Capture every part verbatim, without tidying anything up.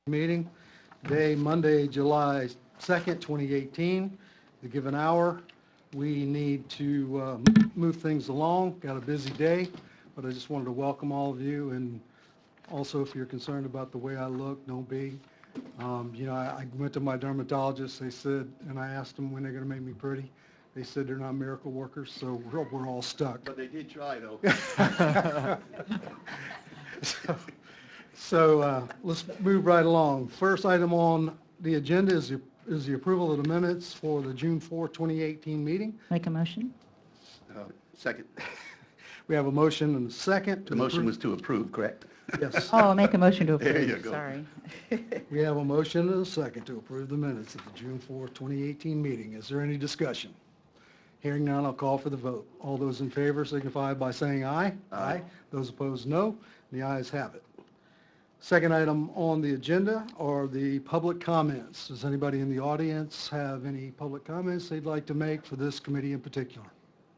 Meeting, day Monday, July second, twenty eighteen. The given hour, we need to uh, move things along. Got a busy day, but I just wanted to welcome all of you, and also if you're concerned about the way I look, don't be. Um, You know, I I went to my dermatologist, they said, and I asked them when they're going to make me pretty. They said they're not miracle workers, so we're we're all stuck. But they did try, though. So, So uh, let's move right along. First item on the agenda is the, is the approval of the minutes for the June fourth, twenty eighteen meeting. Make a motion? Uh, Second. We have a motion and a second. to The motion approve- was to approve, correct? Yes. Oh, make a motion to approve. There you go. Sorry. We have a motion and a second to approve the minutes of the June fourth, twenty eighteen meeting. Is there any discussion? Hearing none, I'll call for the vote. All those in favor signify by saying aye. Aye. Those opposed, no. The ayes have it. Second item on the agenda are the public comments. Does anybody in the audience have any public comments they'd like to make for this committee in particular?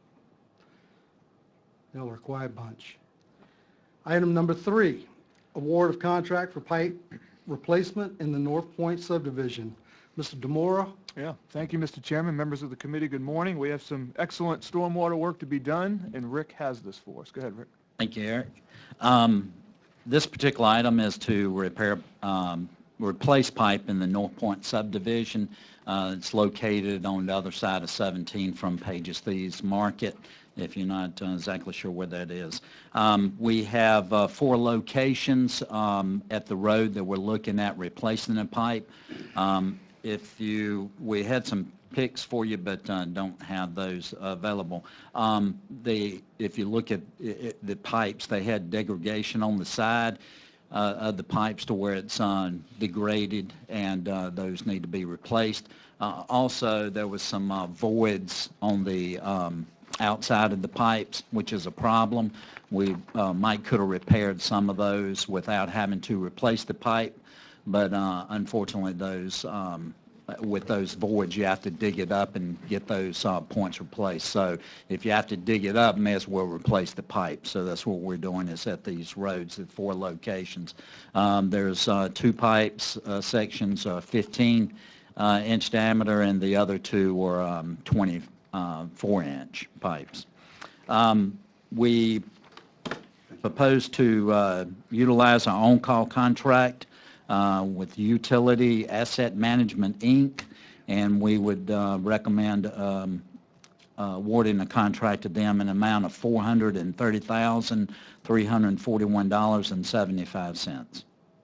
Y'all are a quiet bunch. Item number three, award of contract for pipe replacement in the North Point subdivision. Mister Demora, Yeah, thank you, Mister Chairman, members of the committee, good morning. We have some excellent stormwater work to be done, and Rick has this for us. Go ahead, Rick. Thank you, Eric. Um, This particular item is to repair, um, replace pipe in the North Point subdivision. Uh, It's located on the other side of seventeen from Pages Thieves Market, if you're not uh, exactly sure where that is. Um, We have uh, four locations um, at the road that we're looking at replacing the pipe. Um, If you, we had some pics for you, but uh, don't have those available. Um, The, if you look at i- i- the pipes, they had degradation on the side uh, of the pipes to where it's uh, degraded, and uh, those need to be replaced. Uh, Also, there was some uh, voids on the um, outside of the pipes, which is a problem. We, uh, Mike could have repaired some of those without having to replace the pipe, but uh, unfortunately, those, um, with those voids, you have to dig it up and get those uh, points replaced. So if you have to dig it up, may as well replace the pipe. So that's what we're doing is at these roads at four locations. Um, There's uh, two pipes, uh, sections uh, fifteen uh, inch diameter, and the other two were um, twenty-four inch pipes. Um, We propose to uh, utilize our on-call contract uh, with Utility Asset Management, Incorporated, and we would uh, recommend um, uh, awarding a contract to them in an amount of four hundred thirty thousand, three hundred forty-one dollars and seventy-five cents.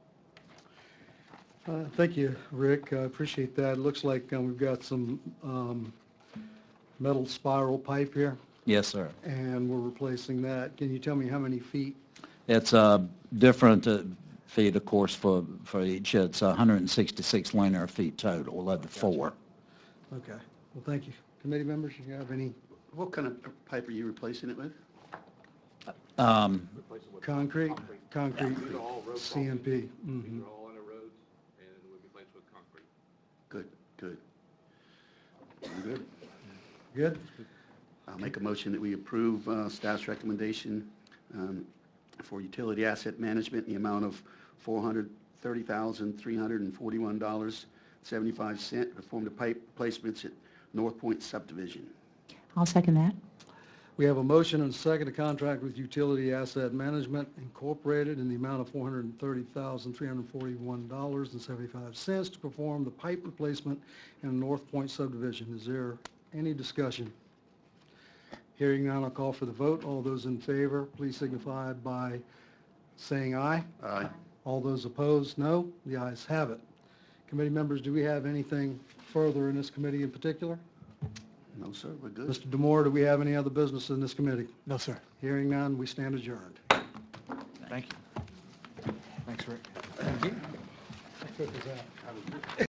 Uh, Thank you, Rick. I appreciate that. It looks like uh, we've got some um, metal spiral pipe here, Yes, sir. and we're replacing that. Can you tell me how many feet? It's uh, different uh, feet, of course, for, for each. It's one hundred sixty-six linear feet total of the four. Okay, well, thank you. Committee members, you have any What kind of pipe are you replacing it with? Um, concrete? Concrete, These are all road C M P. crossings. Mhm. These are all on the roads, and will be placed with concrete. Good, good. Good. Good? I'll make a motion that we approve uh, staff's recommendation um, for utility asset management in the amount of four hundred thirty thousand, three hundred forty-one dollars and seventy-five cents to perform the pipe replacements at North Point subdivision. I'll second that. We have a motion and a second to contract with Utility Asset Management Incorporated in the amount of four hundred thirty thousand, three hundred forty-one dollars and seventy-five cents to perform the pipe replacement in the North Point subdivision. Is there any discussion? Hearing none, I'll call for the vote. All those in favor, please signify by saying aye. Aye. All those opposed, no. The ayes have it. Committee members, do we have anything further in this committee in particular? No, sir, we're good. Mister Demore, do we have any other business in this committee? No, sir. Hearing none, we stand adjourned. Thank you. Thanks, Rick. How quick was that?